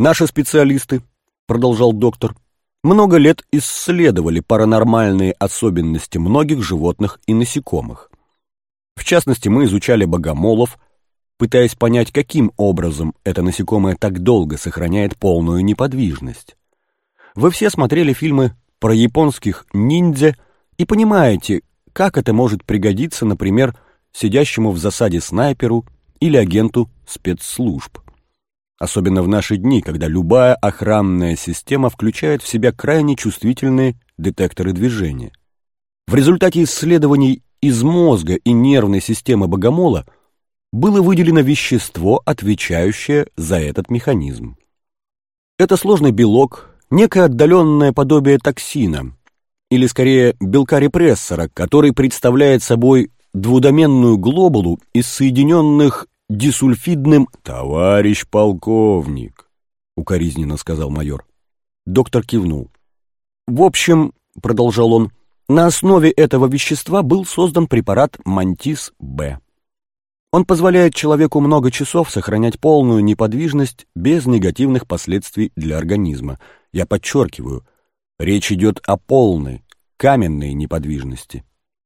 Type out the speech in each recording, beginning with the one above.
Наши специалисты, продолжал доктор, много лет исследовали паранормальные особенности многих животных и насекомых. В частности, мы изучали богомолов, пытаясь понять, каким образом это насекомое так долго сохраняет полную неподвижность. Вы все смотрели фильмы про японских ниндзя и понимаете, как это может пригодиться, например, сидящему в засаде снайперу или агенту спецслужб. Особенно в наши дни, когда любая охранная система включает в себя крайне чувствительные детекторы движения. В результате исследований из мозга и нервной системы богомола было выделено вещество, отвечающее за этот механизм. Это сложный белок, некое отдаленное подобие токсина, или скорее белка-репрессора, который представляет собой двудоменную глобулу из соединенных дисульфидным... «Товарищ полковник», — укоризненно сказал майор. Доктор кивнул. «В общем, — продолжал он, — на основе этого вещества был создан препарат Мантис-Б. Он позволяет человеку много часов сохранять полную неподвижность без негативных последствий для организма. Я подчеркиваю, речь идет о полной, каменной неподвижности».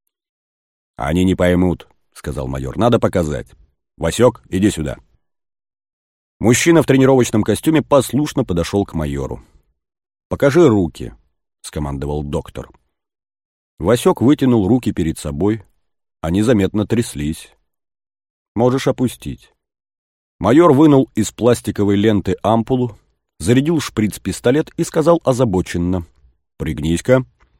«Они не поймут», — сказал майор, — «надо показать. Васек, иди сюда». Мужчина в тренировочном костюме послушно подошел к майору. «Покажи руки», — скомандовал доктор. Васек вытянул руки перед собой. Они заметно тряслись. «Можешь опустить». Майор вынул из пластиковой ленты ампулу, зарядил шприц-пистолет и сказал озабоченно: «Пригнись-ка».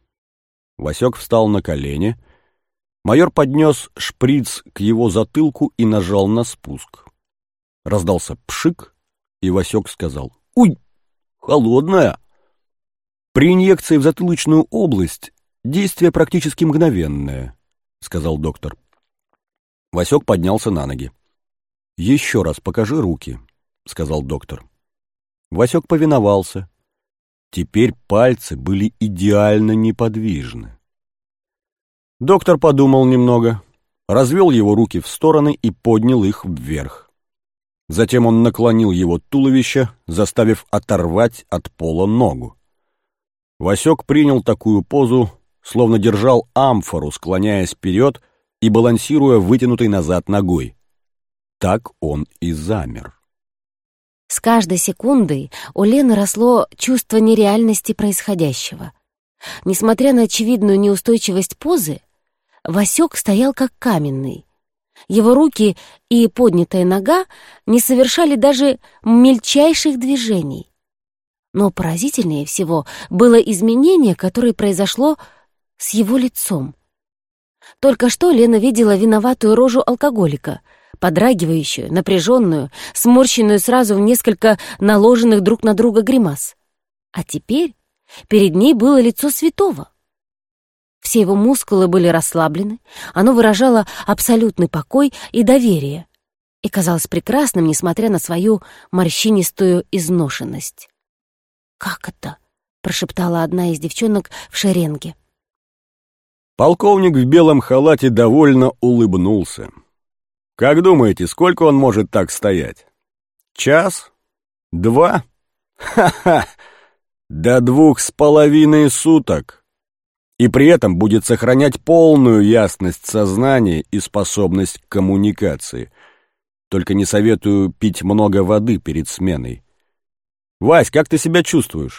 Васек встал на колени. Майор поднес шприц к его затылку и нажал на спуск. Раздался пшик, и Васек сказал: «Уй, холодная!» «При инъекции в затылочную область действие практически мгновенное», — сказал доктор. Васек поднялся на ноги. «Еще раз покажи руки», — сказал доктор. Васек повиновался. Теперь пальцы были идеально неподвижны. Доктор подумал немного, развел его руки в стороны и поднял их вверх. Затем он наклонил его туловище, заставив оторвать от пола ногу. Васек принял такую позу, словно держал амфору, склоняясь вперед и балансируя вытянутой назад ногой. Так он и замер. С каждой секундой у Лены росло чувство нереальности происходящего. Несмотря на очевидную неустойчивость позы, Васек стоял как каменный. Его руки и поднятая нога не совершали даже мельчайших движений. Но поразительнее всего было изменение, которое произошло с его лицом. Только что Лена видела виноватую рожу алкоголика, подрагивающую, напряженную, сморщенную сразу в несколько наложенных друг на друга гримас. А теперь перед ней было лицо святого. Все его мускулы были расслаблены, оно выражало абсолютный покой и доверие и казалось прекрасным, несмотря на свою морщинистую изношенность. «Как это?» — прошептала одна из девчонок в шеренге. Полковник в белом халате довольно улыбнулся. «Как думаете, сколько он может так стоять? Час? 2? Ха-ха! До 2,5 суток! И при этом будет сохранять полную ясность сознания и способность к коммуникации. Только не советую пить много воды перед сменой. Вась, как ты себя чувствуешь?»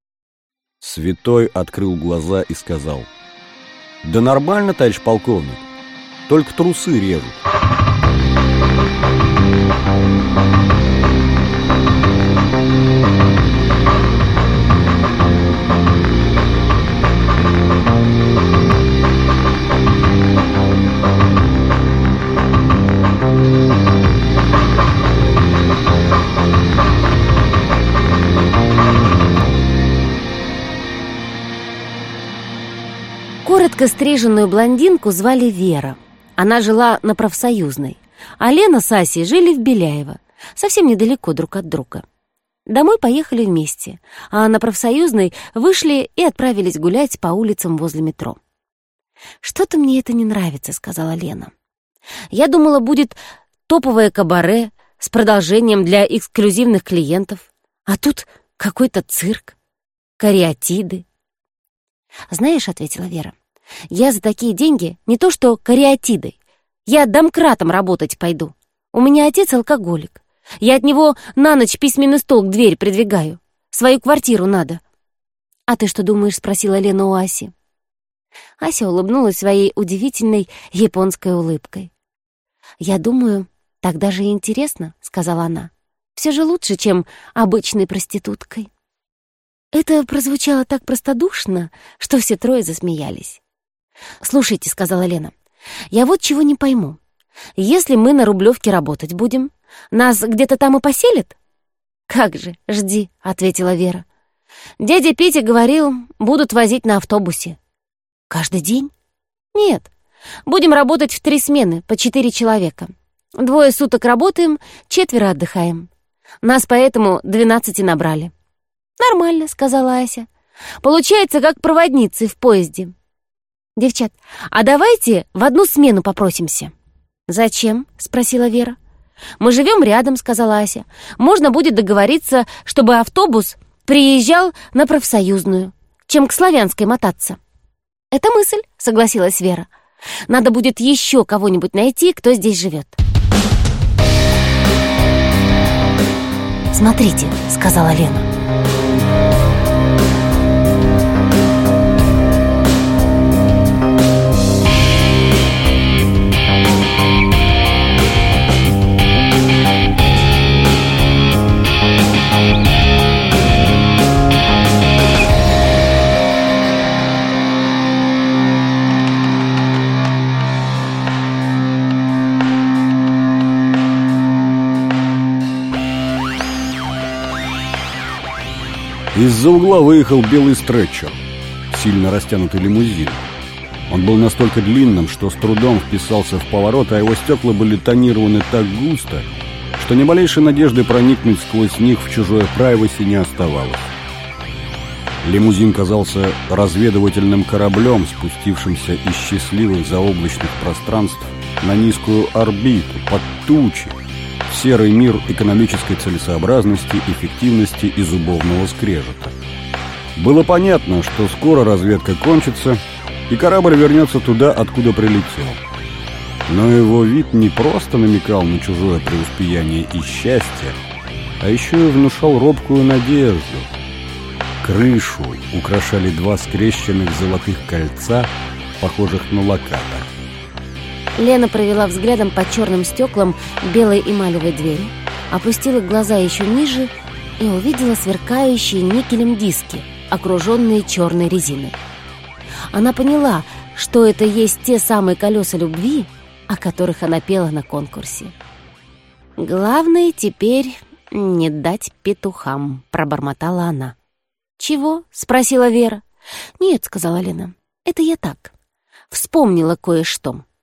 Святой открыл глаза и сказал: «Да нормально, товарищ полковник, только трусы режут». Коротко стриженную блондинку звали Вера. Она жила на Профсоюзной, а Лена с Асей жили в Беляево, совсем недалеко друг от друга. Домой поехали вместе, а на Профсоюзной вышли и отправились гулять по улицам возле метро. «Что-то мне это не нравится», — сказала Лена. «Я думала, будет топовое кабаре с продолжением для эксклюзивных клиентов, А тут какой-то цирк, кариатиды. «Знаешь, — ответила Вера, — я за такие деньги не то что кариатидой, я домкратом работать пойду. У меня отец алкоголик. Я от него на ночь письменный стол к двери придвигаю. Свою квартиру надо». «А ты что думаешь?» — спросила Лена у Аси. Ася улыбнулась своей удивительной японской улыбкой. «Я думаю, так даже и интересно», — сказала она. «Все же лучше, чем обычной проституткой». Это прозвучало так простодушно, что все трое засмеялись. «Слушайте», — сказала Лена, — «я вот чего не пойму. Если мы на Рублевке работать будем, нас где-то там и поселят?» «Как же, жди», — ответила Вера. «Дядя Петя говорил, будут возить на автобусе». «Каждый день?» «Нет, будем работать в 3 смены, по 4 человека. 2 суток работаем, 4 отдыхаем. Нас поэтому 12 набрали». «Нормально», — сказала Ася. «Получается, как проводницы в поезде». «Девчат, а давайте в 1 смену попросимся». «Зачем?» — спросила Вера. «Мы живем рядом», — сказала Ася. «Можно будет договориться, чтобы автобус приезжал на профсоюзную, чем к Славянской мотаться». «Это мысль», — согласилась Вера. «Надо будет еще кого-нибудь найти, кто здесь живет». «Смотрите», — сказала Лена. Из-за угла выехал белый стретчер, сильно растянутый лимузин. Он был настолько длинным, что с трудом вписался в поворот, а его стекла были тонированы так густо, что ни малейшей надежды проникнуть сквозь них в чужое прайваси не оставалось. Лимузин казался разведывательным кораблем, спустившимся из счастливых заоблачных пространств на низкую орбиту, под тучи, в серый мир экономической целесообразности, эффективности и зубовного скрежета. Было понятно, что скоро разведка кончится, и корабль вернется туда, откуда прилетел. Но его вид не просто намекал на чужое преуспеяние и счастье, а еще и внушал робкую надежду. Крышу украшали 2 скрещенных золотых кольца, похожих на локатор. Лена провела взглядом по черным стеклам белой эмалевой двери, опустила глаза еще ниже и увидела сверкающие никелем диски, окруженные черной резиной. Она поняла, что это есть те самые колеса любви, о которых она пела на конкурсе. «Главное теперь не дать петухам», — пробормотала она. «Чего?» — спросила Вера. «Нет», — сказала Лена, — «это я так. Вспомнила кое-что».